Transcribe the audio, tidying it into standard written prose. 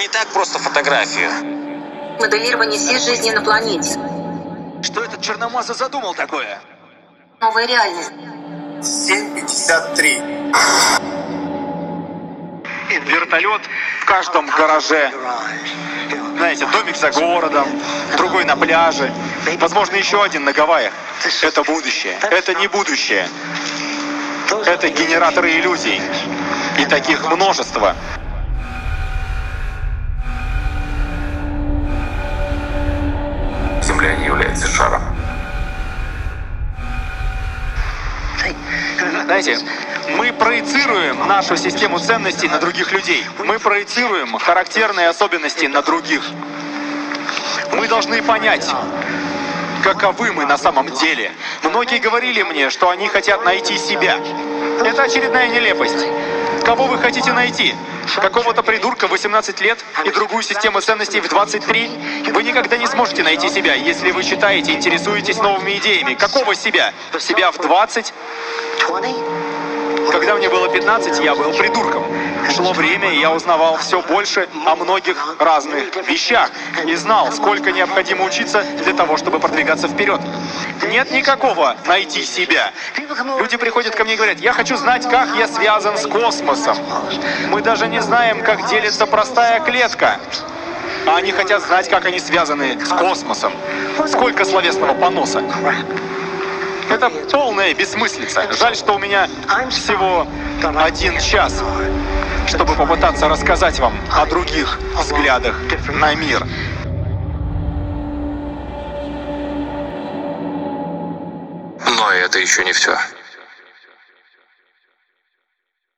не так просто фотографию. Моделирование всей жизни на планете. Что этот черномаза задумал такое? Новая реальность. 7:53. Вертолет в каждом гараже. Знаете, домик за городом, другой на пляже. Возможно, еще один на Гавайях. Это будущее. Это не будущее. Это генераторы иллюзий. И таких множество. Земля не является шаром. Знаете, мы проецируем нашу систему ценностей на других людей. Мы проецируем характерные особенности на других. Мы должны понять, каковы мы на самом деле. Многие говорили мне, что они хотят найти себя. Это очередная нелепость. Кого вы хотите найти? Какого-то придурка в 18 лет и другую систему ценностей в 23? Вы никогда не сможете найти себя, если вы читаете, интересуетесь новыми идеями. Какого себя? Себя в 20? Когда мне было 15, я был придурком. Шло время, и я узнавал все больше о многих разных вещах. И знал, сколько необходимо учиться для того, чтобы продвигаться вперед. Нет никакого «найти себя». Люди приходят ко мне и говорят: я хочу знать, как я связан с космосом. Мы даже не знаем, как делится простая клетка. А они хотят знать, как они связаны с космосом. Сколько словесного поноса. Это полная бессмыслица. Жаль, что у меня всего 1 час, чтобы попытаться рассказать вам о других взглядах на мир. Но это еще не все.